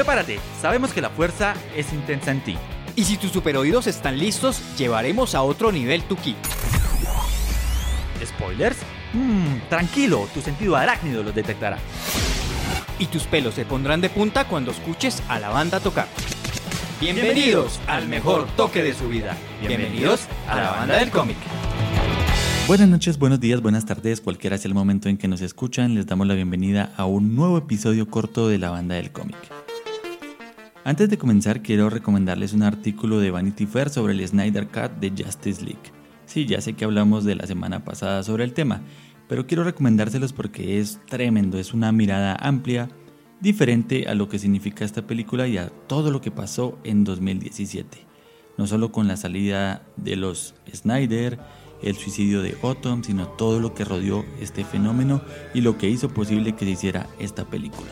Prepárate, sabemos que la fuerza es intensa en ti. Y si tus superoídos están listos, llevaremos a otro nivel tu ki. ¿Spoilers? Tranquilo, tu sentido arácnido los detectará. Y tus pelos se pondrán de punta cuando escuches a la banda tocar. Bienvenidos al mejor toque de su vida. Bienvenidos a la banda del cómic. Buenas noches, buenos días, buenas tardes, cualquiera sea el momento en que nos escuchan, les damos la bienvenida a un nuevo episodio corto de la banda del cómic. Antes de comenzar, quiero recomendarles un artículo de Vanity Fair sobre el Snyder Cut de Justice League. Sí, ya sé que hablamos de la semana pasada sobre el tema, pero quiero recomendárselos porque es tremendo, es una mirada amplia, diferente a lo que significa esta película y a todo lo que pasó en 2017. No solo con la salida de los Snyder, el suicidio de Autumn, sino todo lo que rodeó este fenómeno y lo que hizo posible que se hiciera esta película.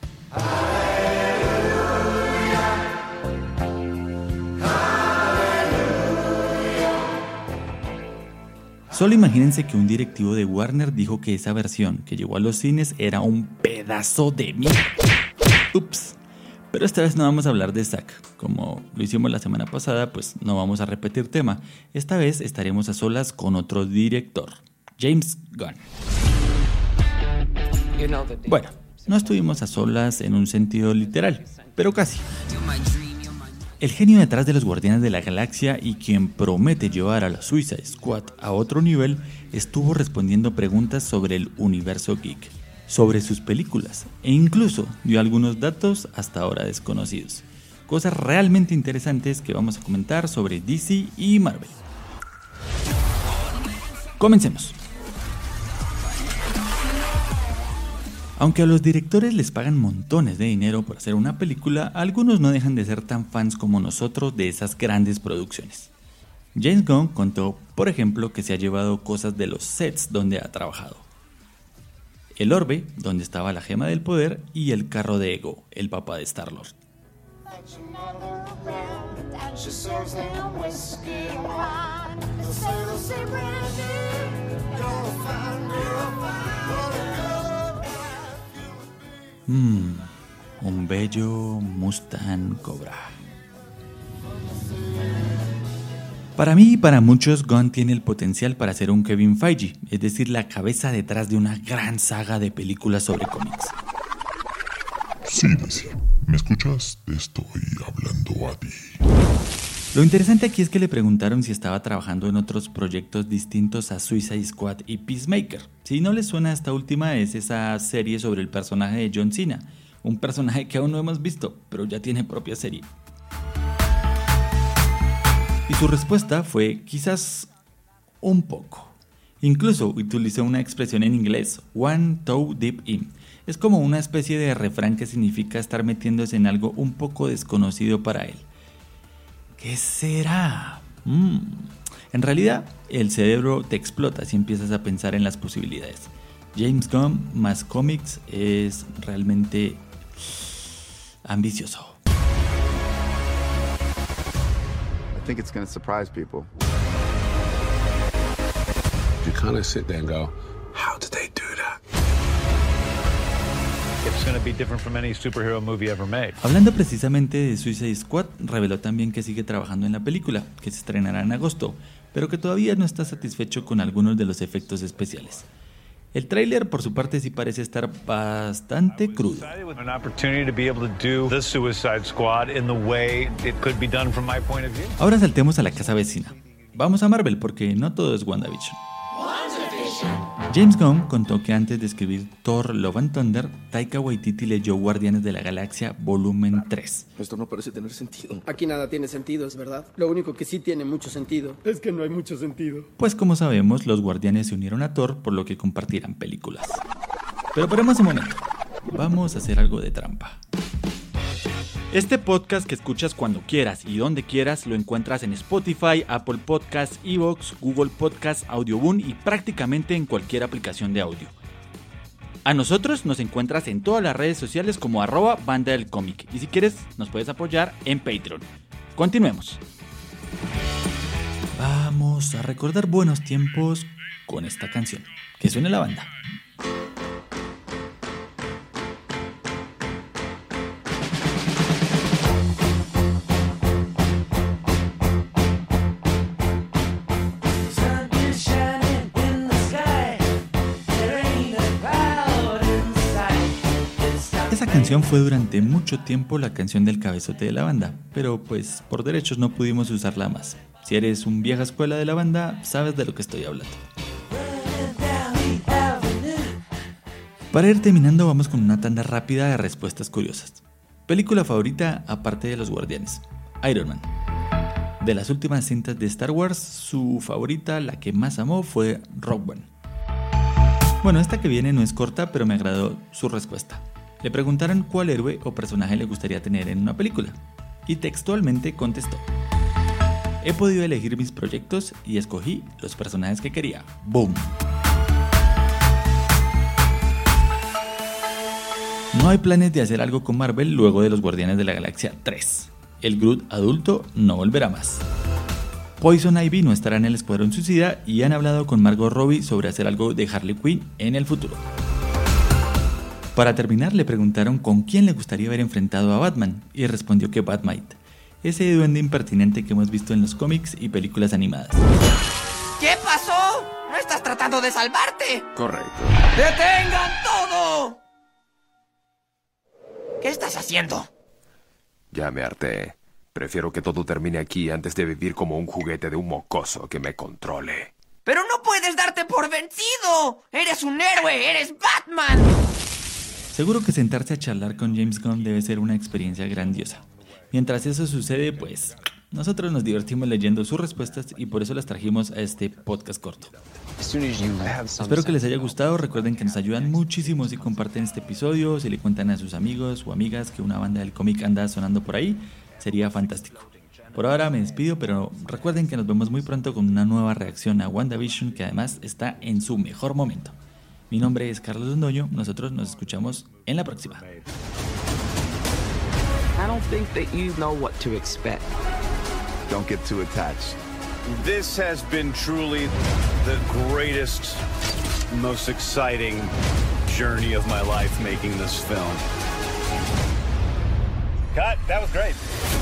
Solo imagínense que un directivo de Warner dijo que esa versión que llegó a los cines era un pedazo de mierda. Ups. Pero esta vez no vamos a hablar de Zack. Como lo hicimos la semana pasada, pues no vamos a repetir tema. Esta vez estaremos a solas con otro director, James Gunn. Bueno, no estuvimos a solas en un sentido literal, pero casi. El genio detrás de los Guardianes de la Galaxia y quien promete llevar a la Suicide Squad a otro nivel, estuvo respondiendo preguntas sobre el universo geek, sobre sus películas e incluso dio algunos datos hasta ahora desconocidos. Cosas realmente interesantes que vamos a comentar sobre DC y Marvel. Comencemos. Aunque a los directores les pagan montones de dinero por hacer una película, algunos no dejan de ser tan fans como nosotros de esas grandes producciones. James Gunn contó, por ejemplo, que se ha llevado cosas de los sets donde ha trabajado. El orbe, donde estaba la gema del poder, y el carro de Ego, el papá de Star-Lord. Un bello Mustang Cobra. Para mí y para muchos, Gunn tiene el potencial para ser un Kevin Feige, es decir, la cabeza detrás de una gran saga de películas sobre cómics. Sí, DC, ¿me escuchas? Te estoy hablando a ti. Lo interesante aquí es que le preguntaron si estaba trabajando en otros proyectos distintos a Suicide Squad y Peacemaker. Si no les suena, esta última es esa serie sobre el personaje de John Cena, un personaje que aún no hemos visto, pero ya tiene propia serie. Y su respuesta fue quizás un poco. Incluso utilizó una expresión en inglés, one toe deep in. Es como una especie de refrán que significa estar metiéndose en algo un poco desconocido para él. ¿Qué será? En realidad, el cerebro te explota si empiezas a pensar en las posibilidades. James Gunn más cómics es realmente ambicioso. I think it's going to surprise people. You kind of sit there and go, how did they do that? It's going to be different from any superhero movie ever made. Hablando precisamente de Suicide Squad, reveló también que sigue trabajando en la película, que se estrenará en agosto, pero que todavía no está satisfecho con algunos de los efectos especiales. El tráiler, por su parte, sí parece estar bastante crudo. Ahora saltemos a la casa vecina. Vamos a Marvel porque no todo es WandaVision. James Gunn contó que antes de escribir Thor Love and Thunder, Taika Waititi leyó Guardianes de la Galaxia Volumen 3. Esto no parece tener sentido. Aquí nada tiene sentido, es verdad. Lo único que sí tiene mucho sentido es que no hay mucho sentido. Pues como sabemos, los Guardianes se unieron a Thor por lo que compartirán películas. Pero paremos un momento. Vamos a hacer algo de trampa. Este podcast que escuchas cuando quieras y donde quieras lo encuentras en Spotify, Apple Podcasts, Evox, Google Podcasts, Audioboom y prácticamente en cualquier aplicación de audio. A nosotros nos encuentras en todas las redes sociales como @banda del cómic y si quieres nos puedes apoyar en Patreon. Continuemos. Vamos a recordar buenos tiempos con esta canción. Que suene la banda. canción fue durante mucho tiempo la canción del cabezote de la banda, pero pues por derechos no pudimos usarla más. Si eres un vieja escuela de la banda, sabes de lo que estoy hablando. Para ir terminando, vamos con una tanda rápida de respuestas curiosas. Película favorita aparte de Los Guardianes: Iron Man. De las últimas cintas de Star Wars, su favorita, la que más amó, fue Rogue One. Bueno, esta que viene no es corta, pero me agradó su respuesta. Le preguntaron cuál héroe o personaje le gustaría tener en una película, y textualmente contestó: he podido elegir mis proyectos y escogí los personajes que quería. ¡Boom! No hay planes de hacer algo con Marvel luego de los Guardianes de la Galaxia 3. El Groot adulto no volverá más. Poison Ivy no estará en el Escuadrón Suicida y han hablado con Margot Robbie sobre hacer algo de Harley Quinn en el futuro. Para terminar, le preguntaron con quién le gustaría haber enfrentado a Batman y respondió que Batmite, ese duende impertinente que hemos visto en los cómics y películas animadas. ¿Qué pasó? ¿No estás tratando de salvarte? Correcto. ¡Detengan todo! ¿Qué estás haciendo? Ya me harté. Prefiero que todo termine aquí antes de vivir como un juguete de un mocoso que me controle. ¡Pero no puedes darte por vencido! ¡Eres un héroe! ¡Eres Batman! Seguro que sentarse a charlar con James Gunn debe ser una experiencia grandiosa. Mientras eso sucede, pues nosotros nos divertimos leyendo sus respuestas y por eso las trajimos a este podcast corto. Espero que les haya gustado. Recuerden que nos ayudan muchísimo si comparten este episodio, si le cuentan a sus amigos o amigas que una banda del cómic anda sonando por ahí. Sería fantástico. Por ahora me despido, pero recuerden que nos vemos muy pronto con una nueva reacción a WandaVision, que además está en su mejor momento. Mi nombre es Carlos Londoño, nosotros nos escuchamos en la próxima. I don't think that you know what to expect. Don't get too attached. This has been truly the greatest, most exciting journey of my life making this film. Cut. That was great.